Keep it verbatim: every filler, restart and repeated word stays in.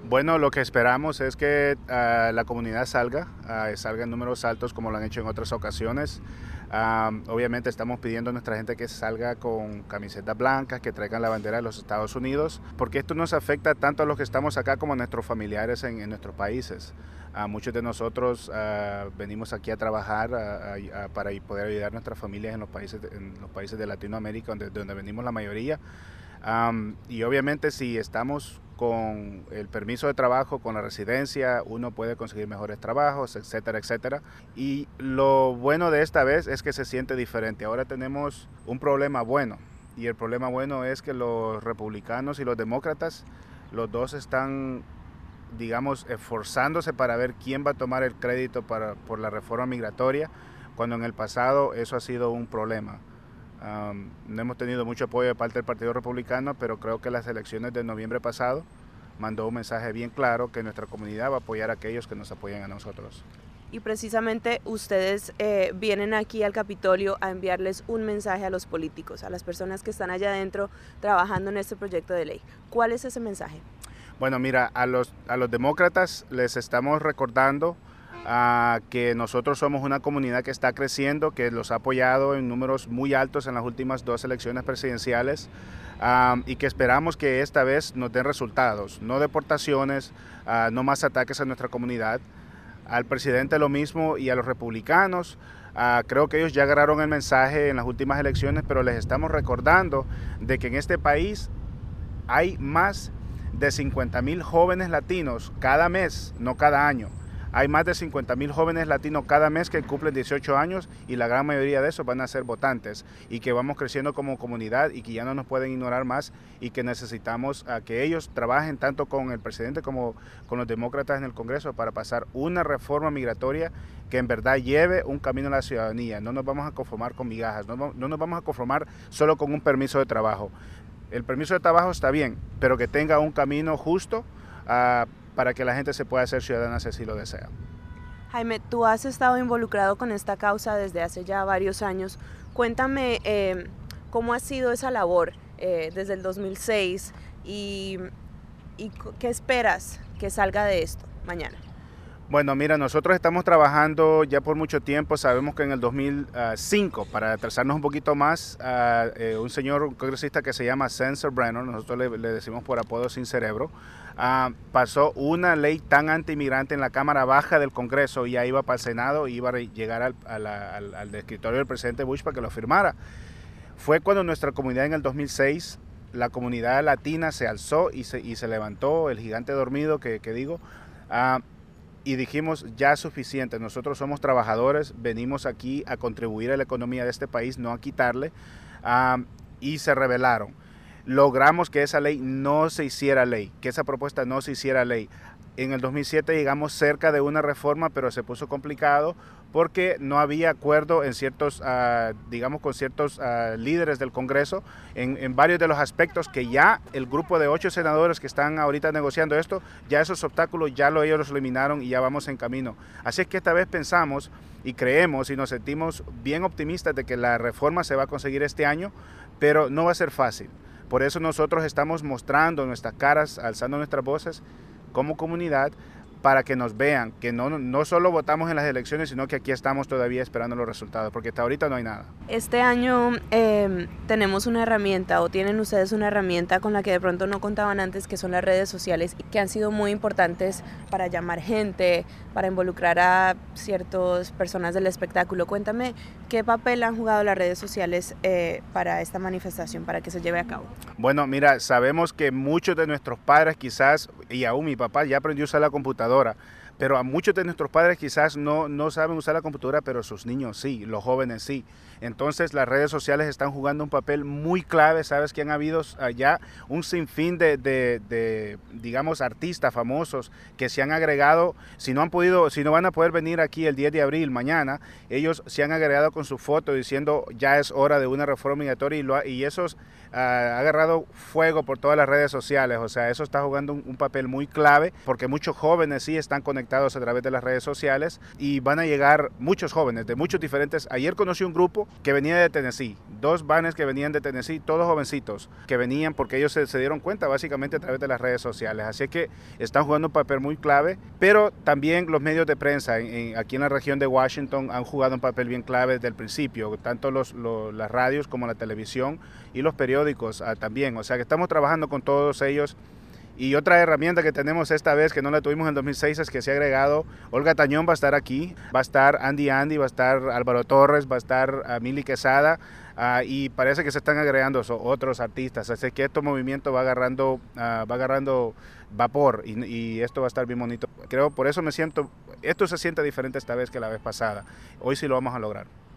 Bueno, lo que esperamos es que uh, la comunidad salga, uh, salga en números altos como lo han hecho en otras ocasiones. Um, obviamente estamos pidiendo a nuestra gente que salga con camisetas blancas, que traigan la bandera de los Estados Unidos, porque esto nos afecta tanto a los que estamos acá como a nuestros familiares en, en nuestros países. Uh, muchos de nosotros uh, venimos aquí a trabajar uh, uh, para poder ayudar a nuestras familias en los países, en los países de Latinoamérica, donde, donde venimos la mayoría. Um, y obviamente si estamos con el permiso de trabajo, con la residencia, uno puede conseguir mejores trabajos, etcétera, etcétera. Y lo bueno de esta vez es que se siente diferente. Ahora tenemos un problema bueno, y el problema bueno es que los republicanos y los demócratas, los dos están, digamos, esforzándose para ver quién va a tomar el crédito para, por la reforma migratoria, cuando en el pasado eso ha sido un problema. Um, no hemos tenido mucho apoyo de parte del Partido Republicano, pero creo que las elecciones de noviembre pasado mandó un mensaje bien claro que nuestra comunidad va a apoyar a aquellos que nos apoyan a nosotros. Y precisamente ustedes eh, vienen aquí al Capitolio a enviarles un mensaje a los políticos, a las personas que están allá adentro trabajando en este proyecto de ley. ¿Cuál es ese mensaje? Bueno, mira, a los, a los demócratas les estamos recordando Uh, que nosotros somos una comunidad que está creciendo, que los ha apoyado en números muy altos en las últimas dos elecciones presidenciales um, y que esperamos que esta vez nos den resultados, no deportaciones, uh, no más ataques a nuestra comunidad. Al presidente lo mismo y a los republicanos. Uh, creo que ellos ya agarraron el mensaje en las últimas elecciones, pero les estamos recordando de que en este país hay más de cincuenta mil jóvenes latinos cada mes, no cada año. Hay más de cincuenta mil jóvenes latinos cada mes que cumplen dieciocho años y la gran mayoría de esos van a ser votantes, y que vamos creciendo como comunidad y que ya no nos pueden ignorar más, y que necesitamos a que ellos trabajen tanto con el presidente como con los demócratas en el Congreso para pasar una reforma migratoria que en verdad lleve un camino a la ciudadanía. No nos vamos a conformar con migajas, no, no nos vamos a conformar solo con un permiso de trabajo. El permiso de trabajo está bien, pero que tenga un camino justo uh, para que la gente se pueda hacer ciudadana si así lo desea. Jaime, tú has estado involucrado con esta causa desde hace ya varios años. Cuéntame eh, cómo ha sido esa labor eh, desde el dos mil seis y, y qué esperas que salga de esto mañana. Bueno, mira, nosotros estamos trabajando ya por mucho tiempo. Sabemos que en el dos mil cinco, para atrasarnos un poquito más, uh, eh, un señor un congresista que se llama Spencer Brenner, nosotros le, le decimos por apodo Sin Cerebro, uh, pasó una ley tan anti-inmigrante en la Cámara Baja del Congreso, y ya iba para el Senado y iba a llegar al, a la, al, al escritorio del presidente Bush para que lo firmara. Fue cuando nuestra comunidad en el dos mil seis, la comunidad latina se alzó y se, y se levantó, el gigante dormido que, que digo, uh, y dijimos, ya es suficiente, nosotros somos trabajadores, venimos aquí a contribuir a la economía de este país, no a quitarle, um, y se rebelaron. Logramos que esa ley no se hiciera ley, que esa propuesta no se hiciera ley. En el dos mil siete llegamos cerca de una reforma, pero se puso complicado porque no había acuerdo en ciertos, uh, digamos, con ciertos uh, líderes del Congreso en, en varios de los aspectos que ya el grupo de ocho senadores que están ahorita negociando esto, ya esos obstáculos ya lo, ellos los eliminaron y ya vamos en camino. Así es que esta vez pensamos y creemos y nos sentimos bien optimistas de que la reforma se va a conseguir este año, pero no va a ser fácil. Por eso nosotros estamos mostrando nuestras caras, alzando nuestras voces como comunidad, para que nos vean que no, no solo votamos en las elecciones, sino que aquí estamos todavía esperando los resultados, porque hasta ahorita no hay nada. Este año eh, tenemos una herramienta, o tienen ustedes una herramienta con la que de pronto no contaban antes, que son las redes sociales, que han sido muy importantes para llamar gente, para involucrar a ciertas personas del espectáculo. Cuéntame, ¿qué papel han jugado las redes sociales eh, para esta manifestación, para que se lleve a cabo? Bueno, mira, sabemos que muchos de nuestros padres quizás, y aún mi papá ya aprendió a usar la computadora, pero a muchos de nuestros padres quizás no, no saben usar la computadora, pero sus niños sí, los jóvenes sí. Entonces las redes sociales están jugando un papel muy clave. Sabes que han habido allá un sinfín de, de, de, digamos, artistas famosos que se han agregado. Si no han podido, si no van a poder venir aquí el diez de abril, mañana, ellos se han agregado con su foto diciendo ya es hora de una reforma migratoria, y, lo, y esos ha agarrado fuego por todas las redes sociales, o sea, eso está jugando un, un papel muy clave porque muchos jóvenes sí están conectados a través de las redes sociales y van a llegar muchos jóvenes de muchos diferentes. Ayer conocí un grupo que venía de Tennessee, dos vanes que venían de Tennessee, todos jovencitos que venían porque ellos se, se dieron cuenta básicamente a través de las redes sociales, así que están jugando un papel muy clave, pero también los medios de prensa en, en, aquí en la región de Washington han jugado un papel bien clave desde el principio, tanto los, los, las radios como la televisión y los periódicos ah, también, o sea que estamos trabajando con todos ellos. Y otra herramienta que tenemos esta vez, que no la tuvimos en dos mil seis, es que se ha agregado, Olga Tañón va a estar aquí, va a estar Andy Andy, va a estar Álvaro Torres, va a estar uh, Mili Quesada, uh, y parece que se están agregando otros artistas, así que este movimiento va agarrando, uh, va agarrando vapor y, y esto va a estar bien bonito. Creo, por eso me siento, esto se siente diferente esta vez que la vez pasada, hoy sí lo vamos a lograr.